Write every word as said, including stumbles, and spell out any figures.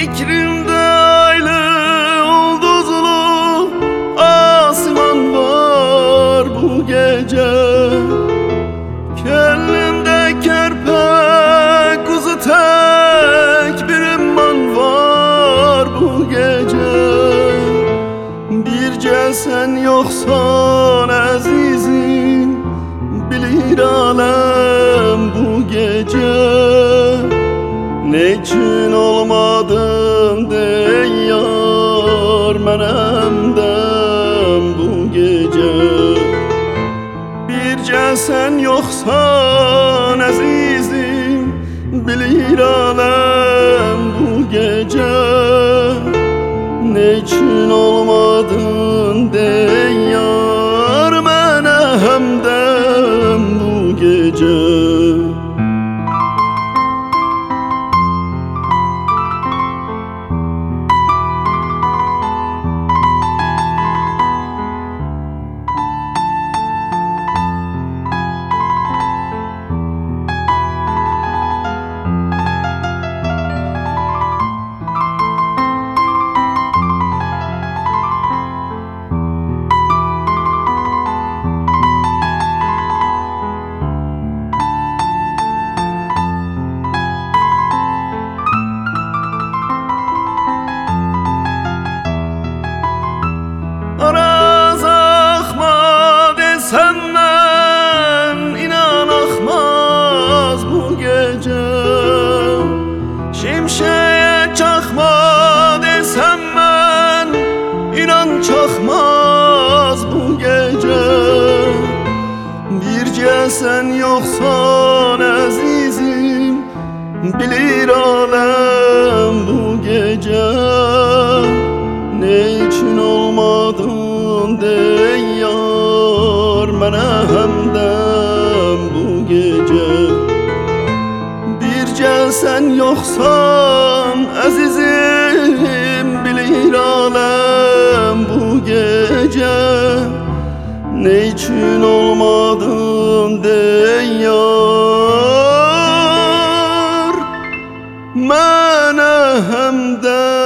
Fikrimde aylı ulduzlu asman var bu gece. Kendimde kerpe kuzu tek bir imman var bu gece. Birce sen yoksan azizim, bilir alem bu gece. Ne için olmadın dey yar menemden bu gece. Birce sen yoksan azizim, bilir alem bu gece. Ne için olmadın dey yar menemden bu gece. Araz akma desem ben, inan akmaz bu gece. Şimşeğe çakma desem ben, inan çakmaz bu gece. Birce sen yoksan azizim, bilir alem bu gece. Ne için olmadın dey yar menemden bu gece. Birce sen yoksan azizim, bilir alem bu gece. Ne için olmadın dey yar menemden